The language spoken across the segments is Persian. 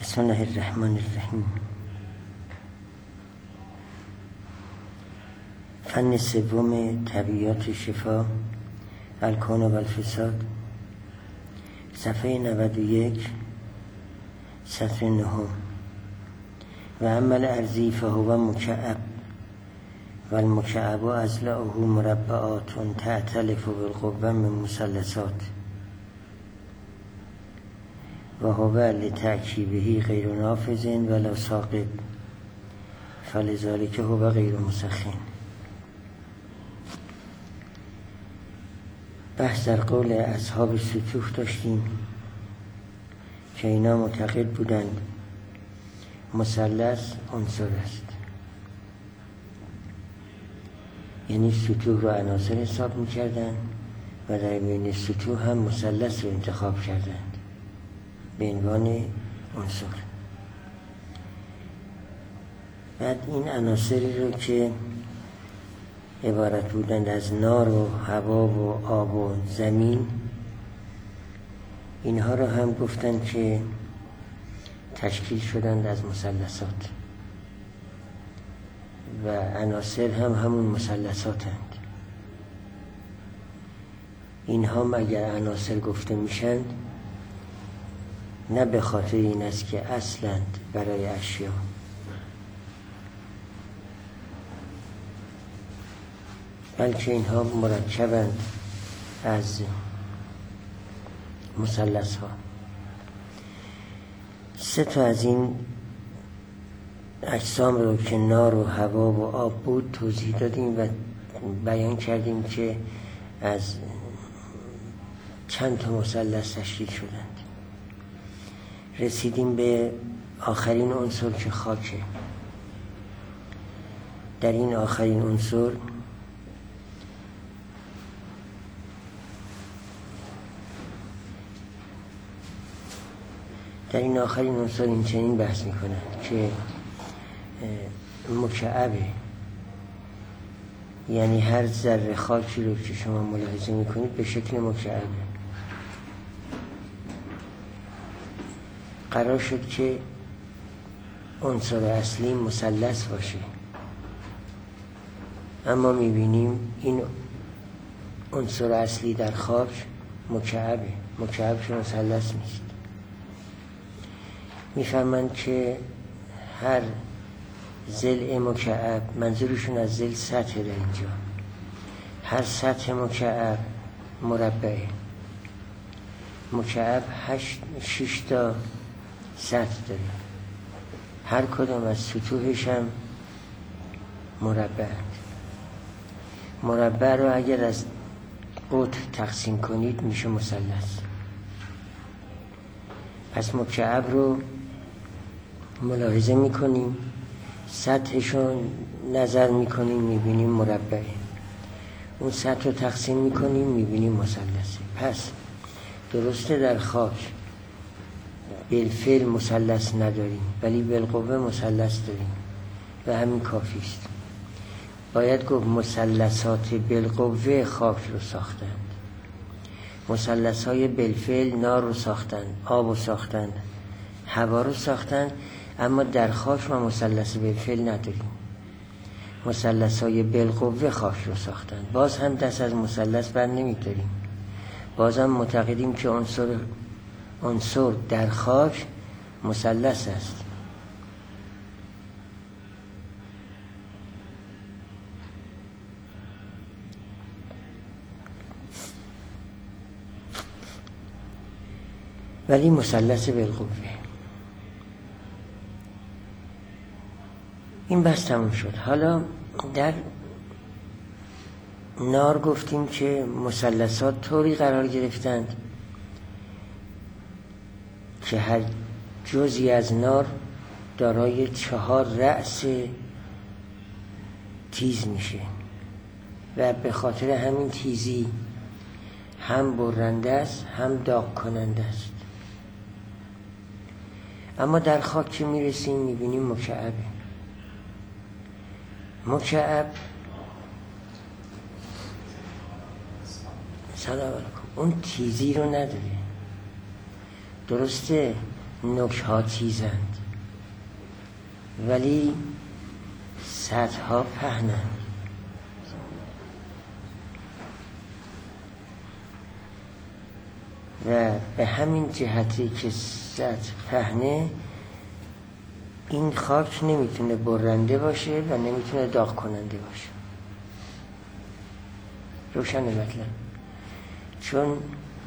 بسم الله الرحمن الرحیم. فن سوم طبیعیات شفا، الکون و الفساد، صفحه 91 سطر 9. و عمل ارضی فهو مکعب و المکعب اضلاعه مربعات تعتلف بالقوه من مثلثات و هو لترکیبه غیر نافذ ولا ساقط فلذلک هو غیر مسخن. بحث در قول اصحاب سطوح داشتیم که اینا معتقد بودند مثلث عنصر است، یعنی سطوح رو عناصر حساب می‌کردند و در بین سطوح هم مثلث رو انتخاب کردند به عنوان عنصر. بعد این عناصری رو که عبارت بودند از نار و هوا و آب و زمین، اینها رو هم گفتند که تشکیل شدند از مثلثات و عناصر هم همون مثلثاتند. اینها مگر عناصر گفته میشند نه به خاطر این است که اصلند برای اشیا، بلکه اینها مرکبند از مثلث ها. 3 تا از این اجسام رو که نار و هوا و آب بود توضیح دادیم و بیان کردیم که از چند تا مثلث تشکیل شدند. رسیدیم به آخرین عنصر که خاکه. در این آخرین عنصر این چنین بحث میکنند که مکعبه، یعنی هر ذره خاکی رو که شما ملاحظه میکنید به شکل مکعبه. قرار شد که عنصر اصلی مثلث باشه، اما میبینیم این عنصر اصلی در خاک مکعبه، مکعب که مثلث نیست. میفرمند که هر ضلع مکعب، منظورشون از ضلع سطح در اینجا، هر سطح مکعب مربعه. مکعب 6 تا سطح داره، هر کدام از سطوحش هم مربعند. مربع رو اگر از قطر تقسیم کنید میشه مثلث. پس مکعب رو ملاحظه میکنیم، سطحشون نظر میکنیم میبینیم مربعه، اون سطح رو تقسیم میکنیم میبینیم مثلثه. پس درسته در خاک بالفعل مثلث نداریم ولی بالقوه مثلث داریم و همین کافی است. باید گفت مثلثات بالقوه خاک رو ساختند، مثلث‌های بالفعل نار رو ساختند، آب رو ساختند، هوا رو ساختند، اما در خاک ما مثلث بالفعل نداریم. مثلث‌های بالقوه خاک رو ساختند، باز هم دست از مثلث بر نمی‌داریم، باز هم معتقدیم که عنصر در خاک مثلث است. ولی مثلث بالقوه. این بس تموم شد. حالا در نار گفتیم که مثلثات طوری قرار گرفتند که هر جزئی از نار دارای 4 رأس تیز میشه و به خاطر همین تیزی هم برنده است هم داغ کننده است. اما در خاک که میرسیم میبینیم مکعبه. مکعب سلام علیکم اون تیزی رو نداره. درسته نوک‌ها تیزند ولی سطح‌ها پهنند. و به همین جهتی که سطح پهنه، این خاک نمیتونه برنده باشه و نمیتونه داغ کننده باشه. روشن مطلب. چون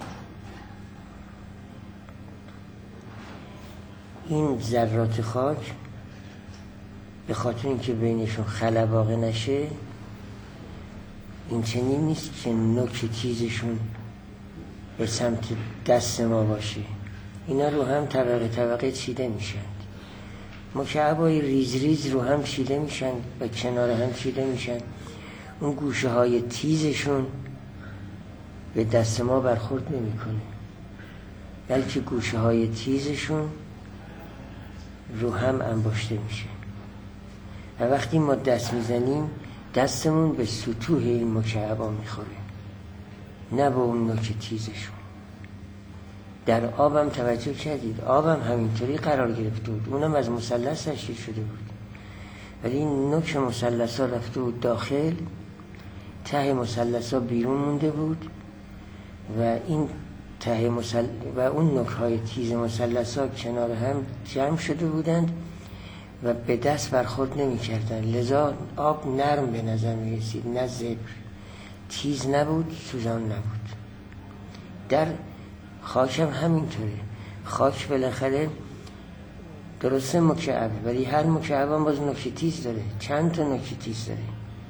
این ذرات خاک به خاطر اینکه بینشون خلا واقع نشه، این چنین نیست که نوک تیزشون به سمت دست ما باشه. اینا رو هم طبقه طبقه چیده میشن، مکعبای ریز ریز رو هم چیده میشن و کنار هم چیده میشن. اون گوشه های تیزشون به دست ما برخورد نمیکنه، بلکه گوشه های تیزشون رو هم انباشته میشه و وقتی ما دست میزنیم دستمون به سطوح این مکعبا میخوره، نه به اون نوک تیزشون. در آبم توجه کردید، آبم همینطوری قرار گرفته بود، اونم از مثلث تشکیل شده بود، ولی این نوک مثلث ها رفته بود داخل، ته مثلث ها بیرون مونده بود و این ته و اون نوک های تیز مثلث ها کنار هم جمع شده بودند و به دست برخورد نمی کردن. لذا آب نرم به نظر می رسید، نه زبر، تیز نبود، سوزان نبود. در خاک هم همینطوره. خاک بالاخره درسته مکعب، ولی هر مکعب هم باز نوک تیز داره، چند تا نوک تیز داره،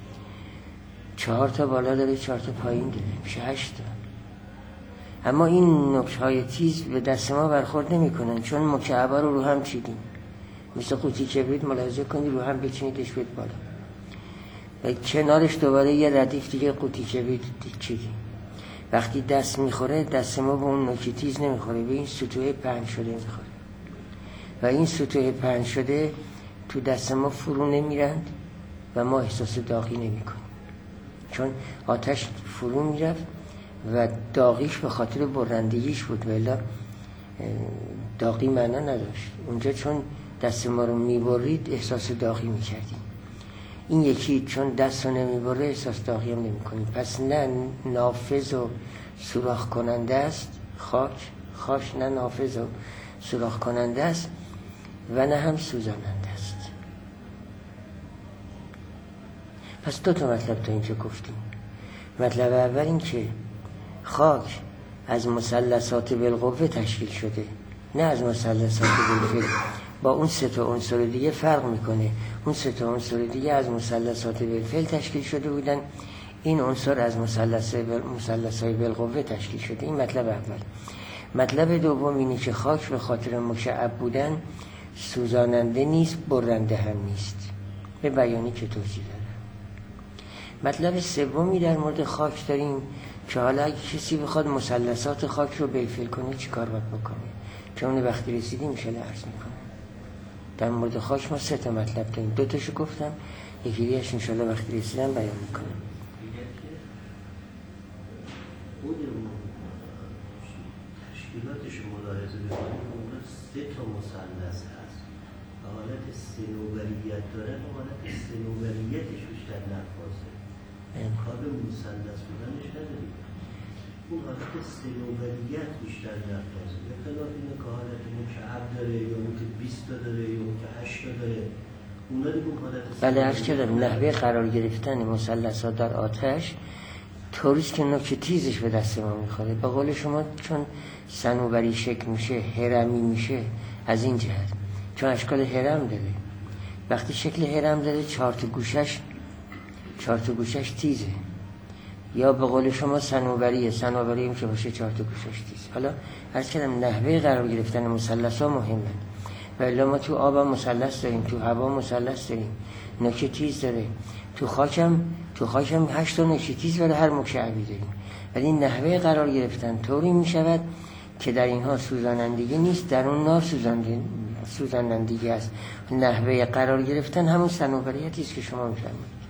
4 تا بالا داره، 4 تا پایین داره، میشه 8 تا. اما این نوک‌های تیز به دست ما برخورد نمی‌کنن، چون مکعب‌ها رو هم چیدیم. مثل قوطی کبریت ملاحظه کنید، رو هم بچینیدش بید بالا و کنارش دوباره یه ردیف دیگه قوطی کبریت چیدیم. وقتی دست میخوره، دست ما به اون نوک تیز نمیخوره، به این سطوح پهن شده میخوره و این سطوح پهن شده تو دست ما فرو نمیرند و ما احساس داغی نمی‌کنیم، چون آتش فرو میرفت و داغیش به خاطر برندگیش بود، ولی داغی معنا نداشت اونجا. چون دست ما رو میبرید احساس داغی میکردیم. این یکی چون دست رو نمیبره احساس داغی هم نمیکنیم. پس نه نافذ و سوراخ کننده است خاک نه نافذ و سوراخ کننده است و نه هم سوزاننده است. پس 2 تا مطلب تا اینجا گفتیم. مطلب اول این که خاک از مثلثات بالقوه تشکیل شده، نه از مثلثات بالفعل. با اون 3 تا عنصر دیگه فرق میکنه. اون 3 تا عنصر دیگه از مثلثات بالفعل تشکیل شده بودن، این عنصر از مثلثات بالقوه تشکیل شده. این مطلب اول. مطلب دوم اینه که خاک به خاطر مکعب بودن سوزاننده نیست، برنده هم نیست، به بیانی که توضیح دادم. مطلب سومی در مورد خاک داریم که حالا اگه کسی بخواد مثلثات خاک رو بالفعل کنه چی کار باید بکنه، چون وقتی رسیدیم میشه عرض میکنه. در مورد خاک ما 3 تا مطلب داریم، 2 تاشو گفتم، یکی دیگه‌اش ان شاءالله وقتی رسیدم بیان میکنم. تشکیلاتش ملاحظه بکنید، اون 3 تا مثلث هست و حالت صنوبریت داره و حالت صنوبریتش بیشتر نفاذه، کار به مثلث بودنش نداریم. اون حالت صنوبریت بیشتر نفاذه، به خلاف اینه که حالت مکعب داره یا اون که 20 تا داره یا اون که 8 تا داره، اونا دیگه حالت بله عرض کردم نحوه قرار گرفتن مثلثات در آتش طوریست که نوک تیزش به دست ما میخوره. به قول شما چون صنوبری شکل میشه، هرمی میشه، از این جهت چون اشکال هرم داره. وقتی شکل هرم داره 4 تا گوشش تیزه، یا به قول شما صنوبری هم که باشه 4 تا گوشش تیز. حالا عرض کردم نحوه قرار گرفتن مثلث ها مهمه. ولی ما تو آب هم مثلث داریم، تو هوا مثلث داریم، نوک تیز داره. تو خاکم 8 تا نوک تیز برای هر مکعبی داریم. ولی نحوه قرار گرفتن طوری می شود که در اینها سوزانندگی نیست، در اون نار سوزانندگی است. نحوه قرار گرفتن همون صنوبریتی است که شما می‌فرمایید.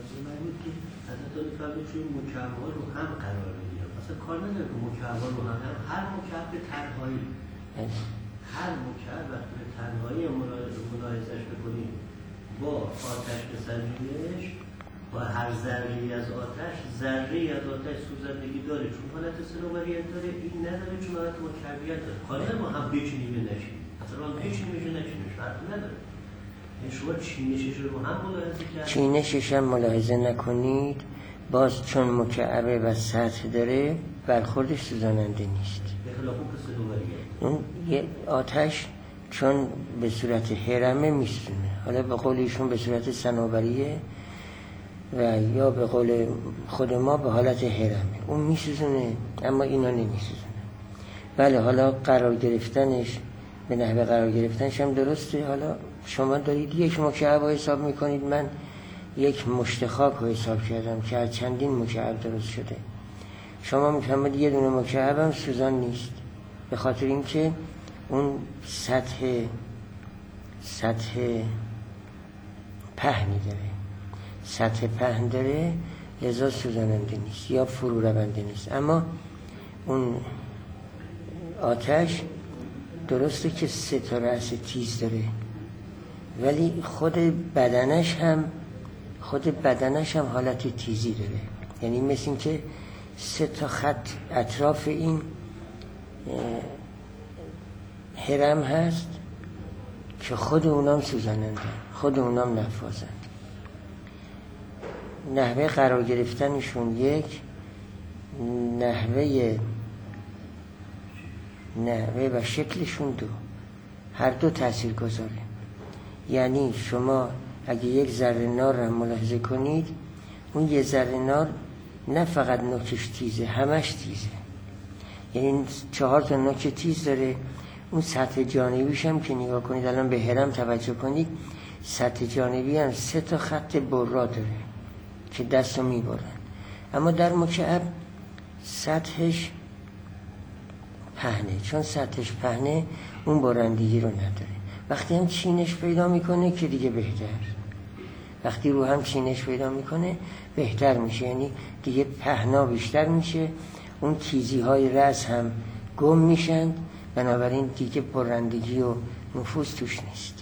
توی مکعب‌ها رو هم قرار میگیره، مثلا کار نداره که مکعب‌ها رو هم هر مکعب به تنهایی هر مکعب وقتی به تنهایی ملاحظش بکنیم با آتش بسنجیمش، با هر ذره‌ای از آتش، ذره‌ای از آتش سوزندگی داره، چون حالت صنوبریت داره، این نداره چون حالت مکعبیت داره. حالا ما هم بچینیم یا نچینیم، اصلا هم بچینیمش یا نچینیمش فرقی نداره. شما چینشش رو هم ملاحظه کرد؟ چینشش هم ملاحظه نکنید، باز چون مکعبه و سطح داره برخوردش سوزاننده نیست. اون یه آتش چون به صورت هرمه میسونه، حالا به قول ایشون به صورت صنوبریه و یا به قول خود ما به حالت هرمه، اون میسوزونه اما اینا نمیسوزونه. بله حالا قرار گرفتنش به نحوه قرار گرفتنش هم درسته. حالا شما دارید یک مکعب رو حساب میکنید، من یک مشت خاک رو حساب کردم که از چندین مکعب درست شده. شما میفهمید یه دونه مکعب هم سوزان نیست، به خاطر اینکه اون سطح پهنی داره، سطح پهن داره، لذا سوزاننده نیست یا فرو رونده نیست. اما اون آتش درسته که 3 تا رأس تیز داره، ولی خود بدنش هم حالت تیزی داره. یعنی مثل این که 3 تا خط اطراف این هرم هست که خود اونام سوزاننده، خود اونام نفاذن. نحوه قرار گرفتنشون یک، نحوه و شکلشون دو، هر دو تأثیر گذاره. یعنی شما اگه یک ذره نار رو ملاحظه کنید، اون یه ذره نار نه فقط نوکش تیزه، همش تیزه. یعنی 4 تا نوک تیز داره. اون سطح جانبیش هم که نگاه کنید، الان به هرم توجه کنید، سطح جانبی هم 3 تا خط برا داره که دستو میبرن. اما در مکعب سطحش پهنه، چون سطحش پهنه اون برندگی رو نداره. وقتی هم چینش پیدا میکنه که دیگه بهتر، وقتی رو هم چینش پیدا میکنه بهتر میشه، یعنی دیگه پهنا بیشتر میشه، اون تیزی های رأس هم گم میشن، بنابراین دیگه برندگی و نفوذ توش نیست.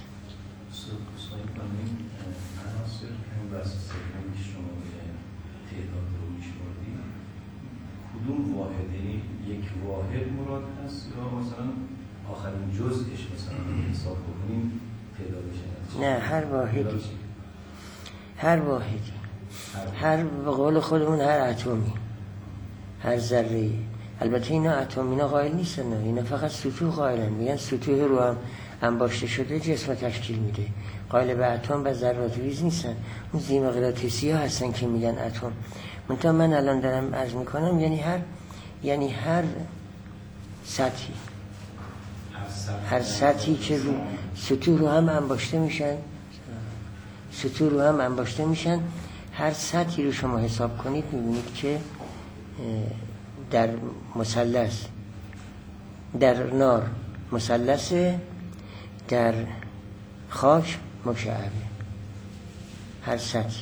کدوم واحدی یک واحد مراد هست یا مثلا آخرین جزئش مثلا حساب بکنیم تعدادش؟ نه، هر به قول خودمون هر اتمی، هر ذره‌ای. البته اینا اتم اینا قائل نیستن، اینا فقط سطوح قائلن، میگن سطوح رو هم انباشته شده جسم تشکیل میده، قائل به اتم و ذرات ریز نیستن. اون ذی‌مقناطیسی ها هستن که میگن اتم. منتها من الان دارم عرض میکنم یعنی هر سطحی، هر سطحی که رو سطوح رو هم انباشته میشن، هر سطحی رو شما حساب کنید میبینید که در مثلث، در نار مثلثه، در خاک مکعبه، هر سطحی.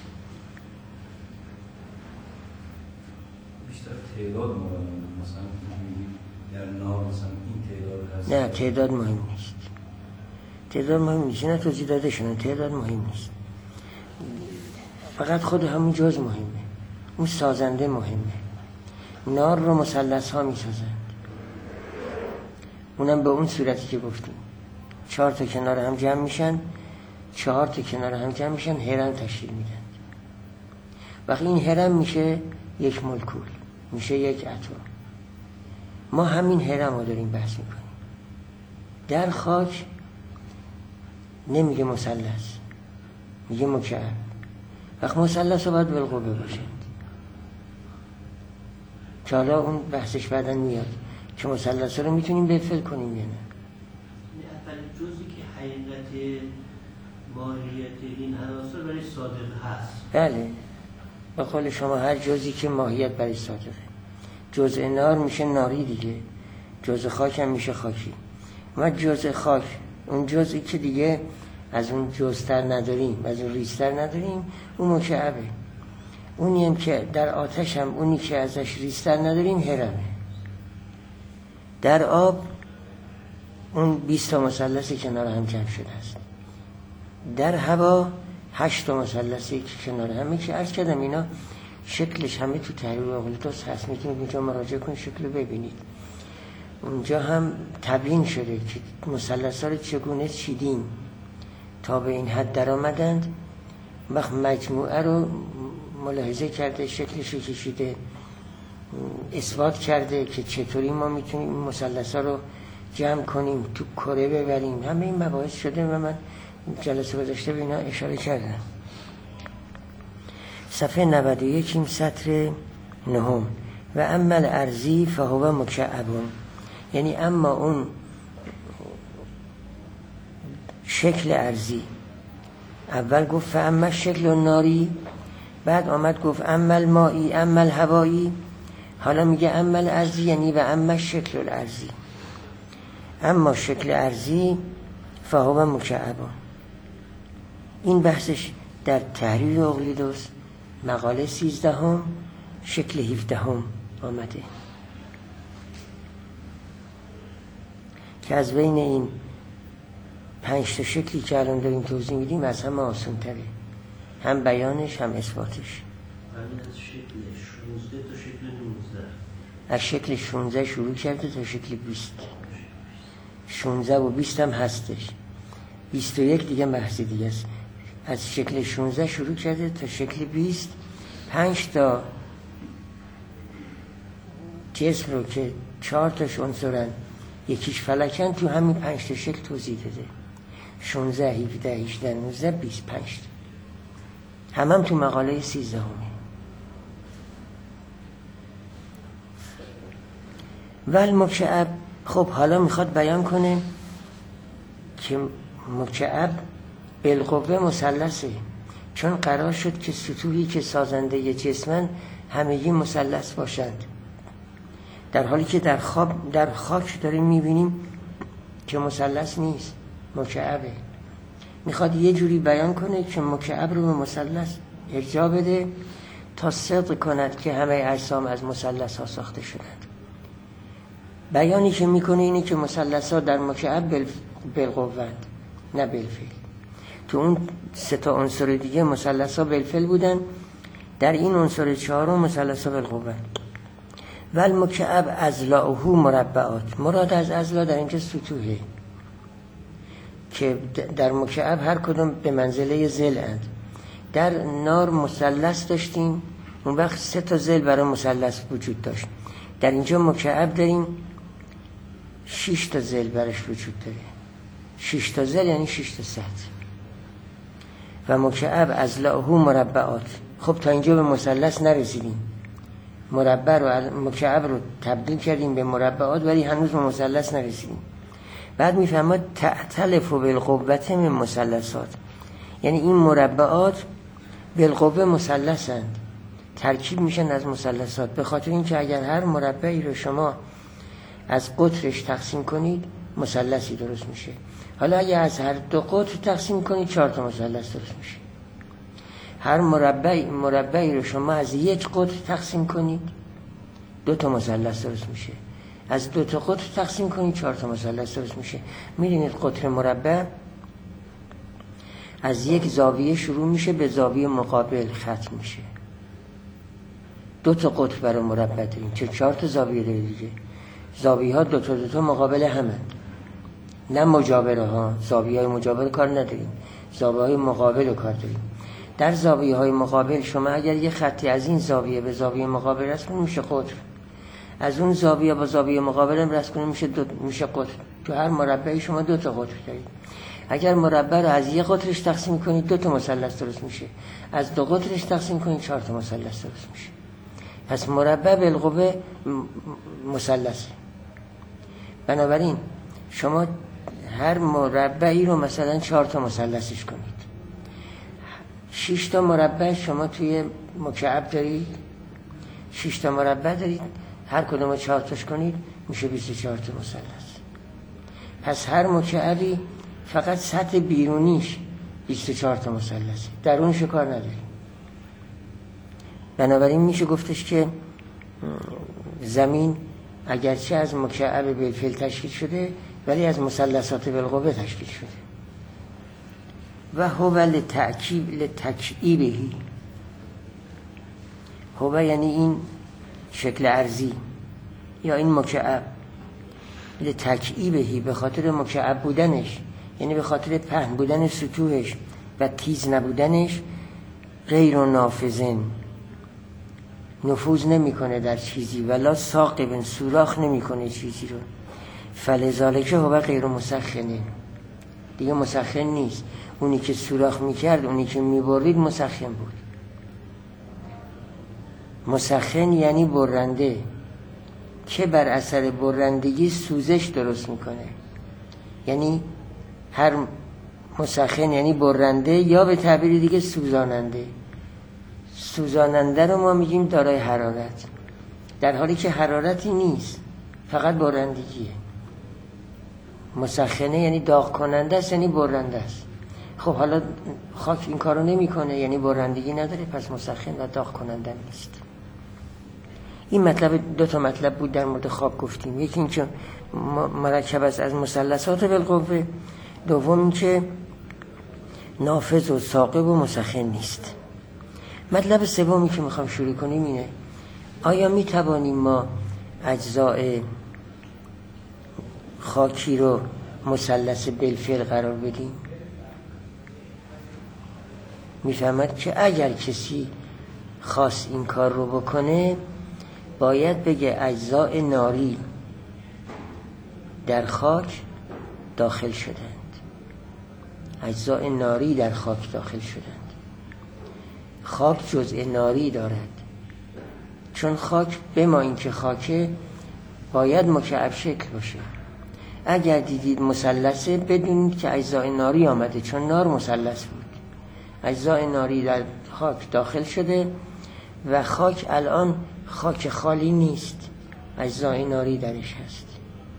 بیشتر تعداد مهم مثلا در نار مثلا این تعداد هست؟ نه، تعداد مهم نیست، نه توضیح داده شده، تعداد مهم نیست، فقط خود همون جز مهمه، اون سازنده مهمه. نار رو مثلث ها می سازند، اونم به اون صورتی که گفتیم، 4 تا کنار هم جمع میشن، 4 تا کنار هم جمع میشن، هرم تشکیل میدن. وقتی این هرم میشه یک مولکول، میشه یک اتم. ما همین هرم رو داریم بحث میکنیم. در خاک نمیگه مثلث، میگه مکعب. وقت مثلث رو باید بالقوه باشند که حالا اون بحثش بعدا میاد که مثلث رو میتونیم بفعل کنیم یا نه. اولین جزئی که حقیقت ماهیت این عناصر برای صادق هست. بله، با قول شما هر جزئی که ماهیت برای صادقه. جزء نار میشه ناری دیگه، جزء خاک هم میشه خاکی. ما جزء خاک، اون جزئی که دیگه از اون جزتر نداریم، از اون ریزتر نداریم، اون مکعبه. اونی هم که در آتش هم اونی که ازش ریزتر نداریم هرمه. در آب اون 20 تا مثلث کنار هم جمع شده است. در هوا 8 تا مثلثی که کنار هم که عرض کردم اینا شکلش همه تو تحریر اقلیدس هست، میتونید اینجا مراجعه کنید شکل رو ببینید. اونجا هم تبیین شده که مثلث‌ها رو چگونه چیدیم تا به این حد در آمدند. وقت مجموعه رو ملاحظه کرده، شکلش رو کشیده، اثبات کرده که چطوری ما میتونیم این مثلث‌ها رو جمع کنیم، تو کره ببریم. همه این مباحث شده و من جلسه گذشته به اینا اشاره کردم. صفحه 91 این سطر 9. و اما الارضی فهو مکعبون، یعنی اما اون شکل ارضی، اول گفت اما شکل ناری، بعد آمد گفت اما المائی اما الهوایی، حالا میگه اما الارضی یعنی و اما شکل الارضی. اما شکل ارضی فهو مکعبون، این بحثش در تحریر اقلیدس مقاله 13 شکل 17 آمده که از بین این 5 تا شکلی که الان داریم توضیح میدیم از همه آسان تره، هم بیانش هم اثباتش. از شکل 16 تا شکل 19، از شکل 16 شروع کرده تا شکل 20. 16 و 20 هم هستش، 21 دیگه بحث دیگه است. از شکل 16 شروع کرده تا شکل 20 5 تا جسم رو که 4 تاش عنصرن یکیش فلکن تو همین 5 تا شکل توضیح داده. 16 17 18 19 25 هم تو مقاله 13. ول مکعب، خب حالا میخواد بیان کنه که مکعب بالقوه مثلثه، چون قرار شد که سطوحی که سازنده جسمن همگی مثلث باشند، در حالی که در خاک داریم میبینیم که مثلث نیست، مکعبه. میخواد یه جوری بیان کنه که مکعب رو به مثلث ارجاع بده تا صدق کند که همه اجسام از مثلث ها ساخته شدند. بیانی که میکنه اینه که مثلث ها در مکعب بالقوه‌اند نه بالفعل. تو اون 3 تا عنصر دیگه مثلث ها بالفعل بودن، در این عنصر 4 مثلث ها بالقوه‌اند. ول مکعب اضلاعه مربعات، مراد از اضلاع در اینجا سطوحه که در مکعب هر کدوم به منزله ضلع اند. در نار مثلث داشتیم، اون وقت 3 تا ضلع برای مثلث وجود داشت. در اینجا مکعب داریم 6 تا ضلع برش وجود داره. 6 تا ضلع یعنی 6 تا سطح. و مکعب اضلاعه مربعات. خب تا اینجا به مثلث نرسیدیم، مربع رو مکعب رو تبدیل کردیم به مربعات ولی هنوز به مثلث نرسیدیم. بعد میفهمد تعتلف بالقوة من مثلثات، یعنی این مربعات بالقوه مثلثند، ترکیب میشن از مثلثات، به خاطر اینکه اگر هر مربعی رو شما از قطرش تقسیم کنید مثلثی درست میشه. حالا اگر از هر 2 قطر تقسیم کنید 4 تا مثلث درست میشه. هر مربعی رو شما از 1 قطر تقسیم کنید 2 تا مثلث درست میشه. از 2 تا قطر تقسیم کنید 4 تا مثلث درست میشه. میدونید قطر مربع از یک زاویه شروع میشه به زاویه مقابل ختم میشه. 2 تا قطر برای مربع داریم، چه 4 تا زاویه داره دیگه. زاویه ها 2 تا مقابل همه، نه مجاوره ها. زاویه های مجاور کار نداریم، زاویه های مقابل کار داریم. در زاویه های مقابل شما اگر یه خطی از این زاویه به زاویه مقابل رسم کنید میشه قطر، از اون زاویه با زاویه مقابل هم رسم کنید میشه قطر. تو هر مربعی شما 2 تا قطر دارید. اگر مربع رو از 1 قطرش تقسیم کنید 2 تا مثلث درست میشه، از 2 قطرش تقسیم کنید 4 تا مثلث درست میشه. پس مربع بالقوه مثلثه. بنابراین شما هر مربعی رو مثلا 4 تا مثلثش کنید. 6 تا مربع شما توی مکعب دارید، 6 تا مربع دارید، هر کدوم رو 4 تاش کنید میشه 24 تا مثلث. پس هر مکعبی فقط سطح بیرونیش 24 تا مثلثه، درونش کار نداریم. بنابراین میشه گفتش که زمین اگرچه از مکعب بالفعل تشکیل شده ولی از مثلثات بالقوه تشکیل شده. و هو لتکعیبهی، هو یعنی این شکل ارضی یا این مکعب، لتکعیبهی به خاطر مکعب بودنش، یعنی به خاطر پهن بودن سطوحش و تیز نبودنش، غیر نافذن، نفوذ نمیکنه در چیزی، ولا ثاقب، سوراخ نمیکنه چیزی رو. فلذالک هو غیر مسخن، دیگه مسخن نیست. اونی که سوراخ میکرد، اونی که میبرید مسخن بود. مسخن یعنی برنده که بر اثر برندگی سوزش درست میکنه. یعنی هر مسخن یعنی برنده، یا به تعبیر دیگه سوزاننده. سوزاننده رو ما میگیم دارای حرارت، در حالی که حرارتی نیست، فقط برندگیه. مسخنه یعنی داغ کننده است، یعنی برنده است. خب حالا خاک این کارو نمیکنه، یعنی برندگی نداره، پس مسخن و داغ کننده نیست. این مطلب، 2 مطلب بود در مورد خاک گفتیم. یکی این که مرکب است از مثلثات بالقوه، دوم این که نافذ و ثاقب و مسخن نیست. مطلب سومی که میخوام شروع کنیم اینه: آیا میتوانیم ما اجزاء خاکی رو مثلث بالفعل قرار بدیم؟ میفهمد که اگر کسی خواست این کار رو بکنه، باید بگه اجزاء ناری در خاک داخل شدند. اجزاء ناری در خاک داخل شدند. خاک جزء ناری دارد، چون خاک بما اینکه خاکه باید مکعب شکل باشه. اگر دیدید مثلثه، بدونید که اجزاء ناری آمده، چون نار مثلث بود. اجزاء ناری در خاک داخل شده و خاک الان خاک خالی نیست، اجزاء ناری درش هست.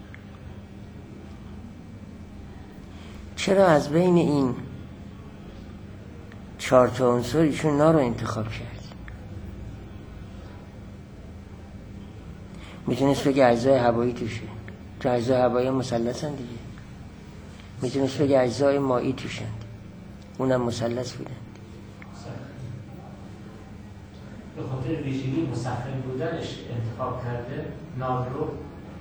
چرا از بین این 4 عنصر ایشون نار رو انتخاب کرد؟ میتونست بگه اجزای هوایی توشه، چون اجزای هوایی مثلثن دیگه. میتونست بگه اجزای مایی توشند، اونم مثلث بودن. به خاطر ویژگی مسخن بودنش انتخاب کرده نار رو.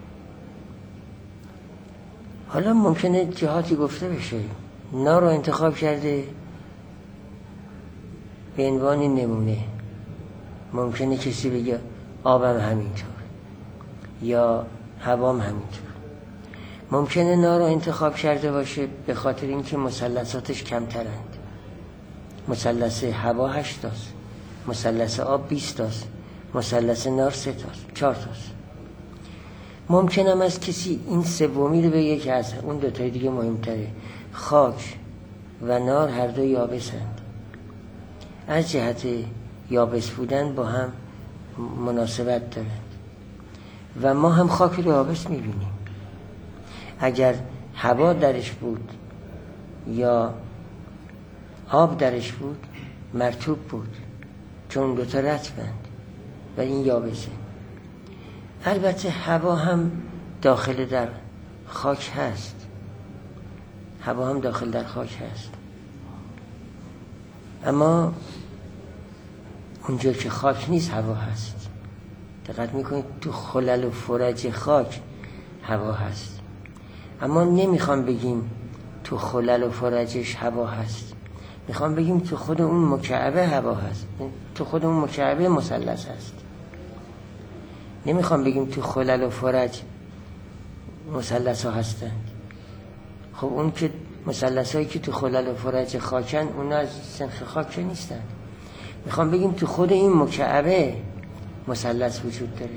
حالا ممکنه جهاتی گفته بشه نار رو انتخاب کرده به عنوان نمونه. ممکنه کسی بگه آبم همینطور یا هوام همینطور. ممکنه نار رو انتخاب کرده باشه به خاطر اینکه مثلثاتش کمترند. مثلث هوا 8 تاست، مثلث آب 20 تاست، مثلث نار 3 تاست، 4 تاست. ممکنه هم از کسی این سومی رو بگه که از اون 2 تای دیگه مهمتره. خاک و نار هر دو یابسند، از جهت یابس بودن با هم مناسبت دارند و ما هم خاک رو یابس میبینیم. اگر هوا درش بود یا آب درش بود مرطوب بود، چون 2 تا رطبند و این یابسه. البته هوا هم داخل در خاک هست، هوا هم داخل در خاک هست، اما اونجا که خاک نیست هوا هست. دقت میکنید تو خلل و فرج خاک هوا هست، اما نمیخوام بگیم تو خلل و فرجش هوا هست، میخوام بگیم تو خود اون مکعبه هوا هست، تو خود اون مکعبه مثلث هست. نمیخوام بگیم تو خلل و فرج مثلث ها هستند. خب اون که مثلث هایی که تو خلل و فرج خاکن، اونا از سنخ خاک نیستن. میخوام بگیم تو خود این مکعبه مثلث وجود داره.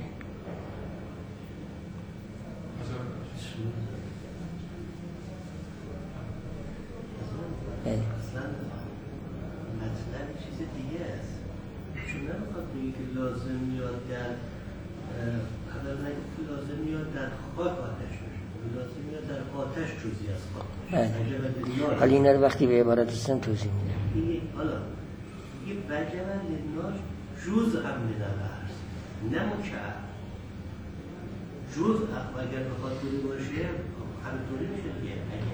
اصلا مطلب چیز دیگه است. چون نمیخواد بگی که لازم میاد در حالا نگه که لازم میاد در خاک آتش باشه، لازم میاد در آتش جزئی از خاک باشه. حالا اینا رو وقتی به عبارت هستن توضیح میدم. حالا یه وجبن للنار جزء من الارض، نه مکعب. جزء اگر بخواد بوده باشه همینطوری میشه دیگه.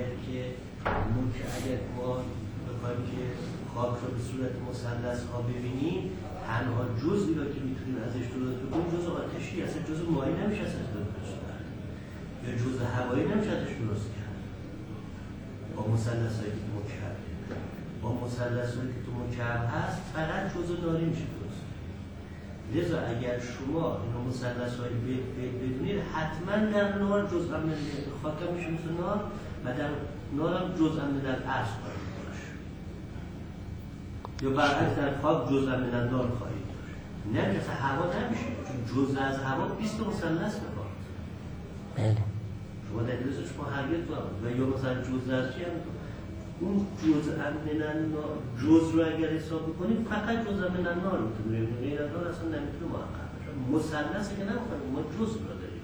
اگر ما بخوایم که خاک رو به صورت مثلث ها ببینیم، تنها جزئی را که میتونیم ازش درست بکنیم جزء آتشی، اصلا جزء مایی نمیشه ازش درست کرد، یا جزء هوایی نمیشه ازش درست کرد. با مثلث هایی که تو مکعب، با مثلث هایی که تو مکعب هست فقط جزء ناری میشه درست کرد. لذا اگر شما اینو مثلث هایی ببینید، حتما در نار جزء امن خاک هم میشه مثل نار، و در نار هم جزء امن در عرض خواهید داشت، یا برعکس در خاک جزء امن در نار خواهید داشت. نمیشه اصلا هوا نمیشه، چون جزء از هوا 20 مثلث بخواد. بله. شما در درستش ما هرگز و یا مثلا جزء از چی هم اون جزء امن جزء رو اگر حساب بکنیم فقط جزء امن در نار میتونه، غیر از نار اصلا نمیتونه محقق بشه. مثلثی که نمیخوایم، ما جزء رو داریم.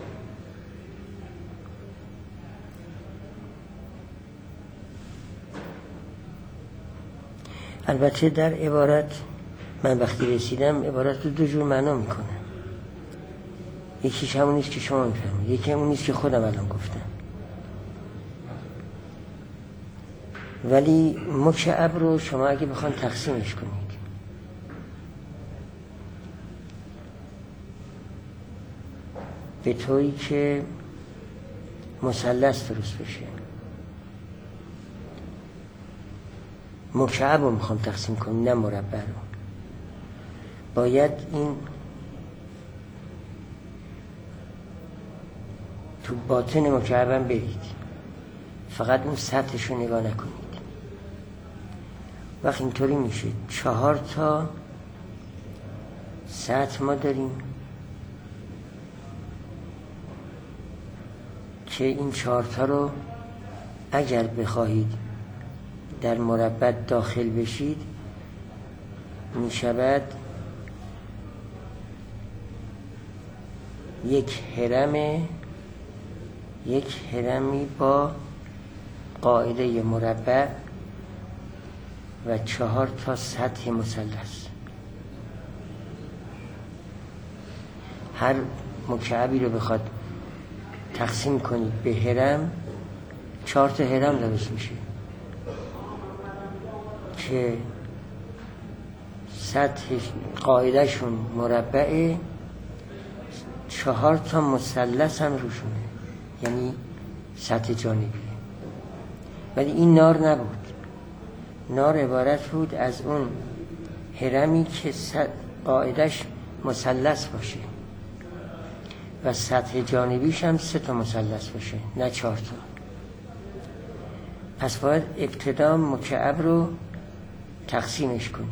البته در عبارت من وقتی رسیدم عبارت رو دو جور معنا میکنه. یکیش همون نیست که شما میفهمید، یکی همون نیست که خودم الان گفتم. ولی مکعب رو شما اگه بخوان تقسیمش کنید، به طوری که مثلث درست بشه، مکعب رو میخوام تقسیم کنم نه مربع رو، باید این تو باطن مکعبم برید، فقط اون سطحش رو نگاه نکنید. وقت اینطوری میشه 4 تا سطح ما داریم که این 4 تا رو اگر بخواهید در مربع داخل بشید میشود یک هرمی با قاعده مربع و 4 تا سطح مثلث. هر مکعبی رو بخواد تقسیم کنید به هرم، 4 تا هرم درست میشه که سطح قاعدهشون مربعه، 4 تا مثلث هم روشونه، یعنی سطح جانبی. ولی این نار نبود. نار عبارت بود از اون هرمی که قاعدهش مثلث باشه و سطح جانبیش هم 3 تا مثلث باشه، نه 4 تا. پس باید ابتدا مکعب رو تقسیمش کنیم.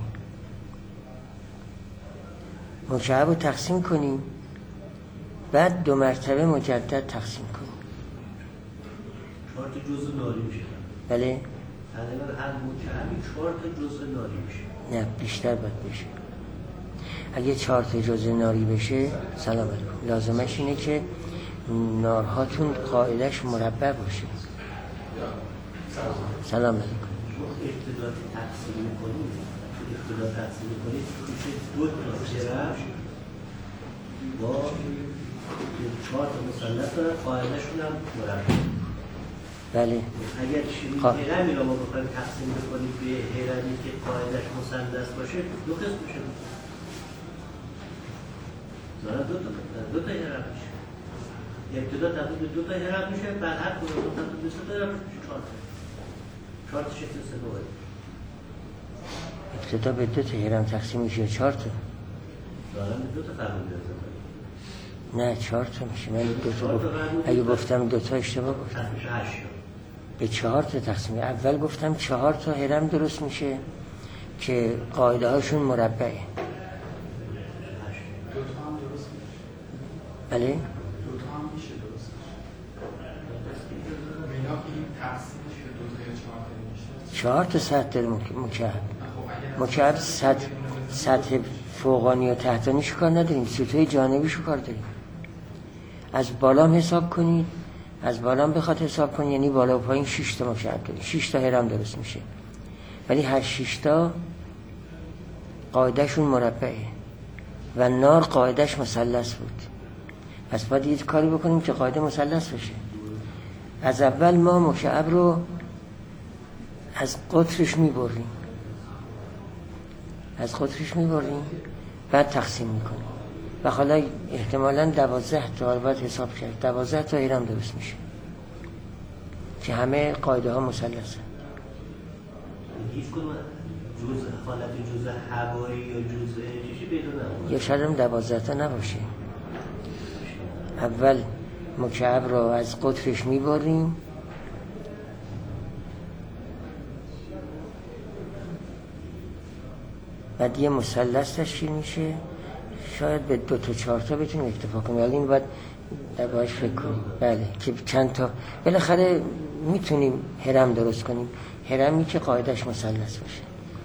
مکعب رو تقسیم کنیم، بعد 2 مرتبه مجدد تقسیم کنیم. 4 تا جزء ناری میشه. بله؟ تقریبا هر مکعبی 4 تا جزء ناری میشه. نه بیشتر باید بشه. اگه 4 تا جزء ناری بشه، سلام علیکم، لازمش اینه که نارهاتون قاعدهش مربع باشه. سلام علیکم. ابتدا تقسیم می‌کنید، میشه 2 تا هرم با 4 تا مثلث داره، قاعده‌شون هم مربع. بله. اگر هرمی رو ما بخوایم تقسیم بکنیم به هرمی که قاعده‌اش مثلث باشه، 2 قسم میشه. ظاهرا 2 تا هرم میشه. ابتدا تبدیل به 2 تا هرم میشه، بعد هر کدوم تبدیل به 3 تا هرم میشه 4 تا. 4 تا شکل سنوه. ابتدا به 2 تا هرم تقسیم میشه 4 تا. ظاهرا به 2 تا قرار میاد. نه 4 تا میشه. من 2 تا اگه گفتم 2 تا اشتباه گفتم. میشه 8 تا. به 4 تا تقسیم. اول گفتم 4 تا هرم درست میشه که قاعده هاشون مربعه. 2 تا هم درست میشه. بله؟ 2 تا هم میشه درست میشه. مینا این تقسیمش به 2 تا یا 4 تا میشه. 4 تا سطح داره مکعب. سطح فوقانی و تحتانیشو کار نداریم، سطوح جانبیشو کار داریم. از بالام حساب کنید، از بالام بخواد حساب کنید، یعنی بالا و پایین 6 تا مکعب داریم، 6 تا هرم درست میشه. ولی هر 6 تا قاعدهشون مربعه و نار قاعدهش مثلث بود. پس باید یه کاری بکنیم که قاعده مثلث بشه. از اول ما مکعب رو از قطرش میبریم، بعد تقسیم میکنیم و حالا احتمالاً 12 تا باید حساب کرد، 12 تا هرم درست میشه که همه قاعده ها مثلثه. هیچ کدوم حالت جزء هوایی یا جزء چیزی پیدا نمونه، یا شاید هم 12 تا نباشه. اول مکعب رو از قطرش میبریم، بعد یه مثلث تشکیل میشه، شاید به 2 تا 4 تا بتونیم اکتفا کنیم، ولی این باید باهاش فکر کنیم. بله که چند تا بالاخره میتونیم هرم درست کنیم، هرمی که قاعدش مثلث باشه.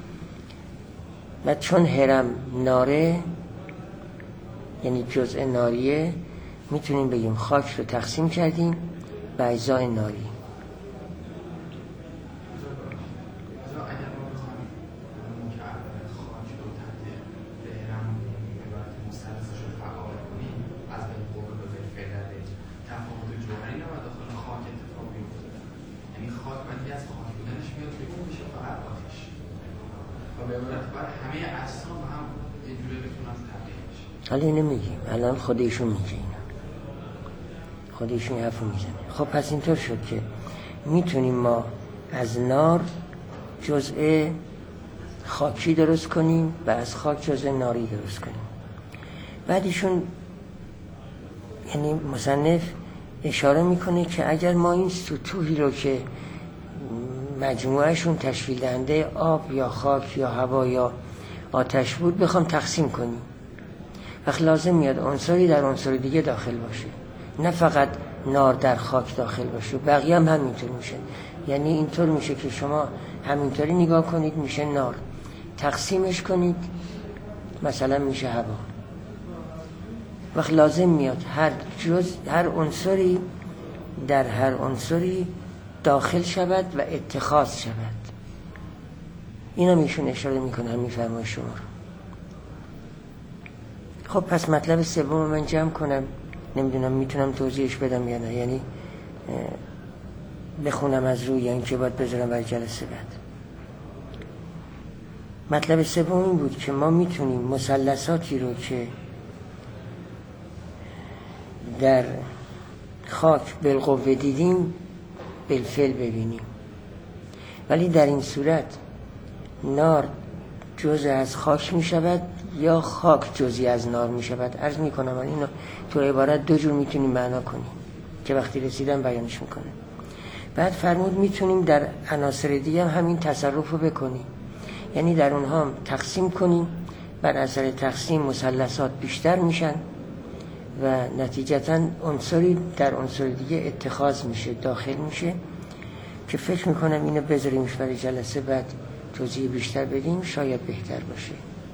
و چون هرم ناره یعنی جزء ناریه، میتونیم بگیم خاک رو تقسیم کردیم به اجزای ناری. حالا اینو میگیم، الان خودشون میگه اینا، خودشون حرفو میزنه. خب پس اینطور شد که میتونیم ما از نار جزء خاکی درست کنیم و از خاک جزء ناری درست کنیم. بعدشون یعنی مصنف اشاره میکنه که اگر ما این سطوحی رو که مجموعهشون تشکیل دهنده آب یا خاک یا هوا یا آتش بود بخوام تقسیم کنیم، وقت لازم میاد عنصری در عنصر دیگه داخل باشه، نه فقط نار در خاک داخل باشه، بقیه هم همینطور میشه. یعنی اینطور میشه که شما همینطوری نگاه کنید میشه نار، تقسیمش کنید مثلا میشه هوا. وقت لازم میاد هر عنصری در هر عنصری داخل شود و اتخاذ شود. اینا میشون اشاره میکنه همین فرمای شما رو. خب پس مطلب سوم من جمع کنم، نمیدونم میتونم توضیحش بدم یا نه، یعنی بخونم از روی یا اینکه باید بذارم برای جلسه بعد. مطلب سوم این بود که ما میتونیم مثلثاتی رو که در خاک بالقوه دیدیم بالفعل ببینیم، ولی در این صورت نار جزء از خاک می شود یا خاک جزئی از نار می شود. عرض می کنم اینو تو عبارت دو جور میتونیم معنا کنیم که وقتی رسیدم بیانش میکنه. بعد فرمود میتونیم در عناصر دیگه هم همین تصرف رو بکنیم، یعنی در اونها هم تقسیم کنیم، بر اثر تقسیم مثلثات بیشتر میشن و نتیجتاً عنصری در عنصر دیگه اتخاذ میشه، داخل میشه، که فکر میکنم اینو بذاریمش برای جلسه بعد توضیح بیشتر بدیم، شاید بهتر باشه.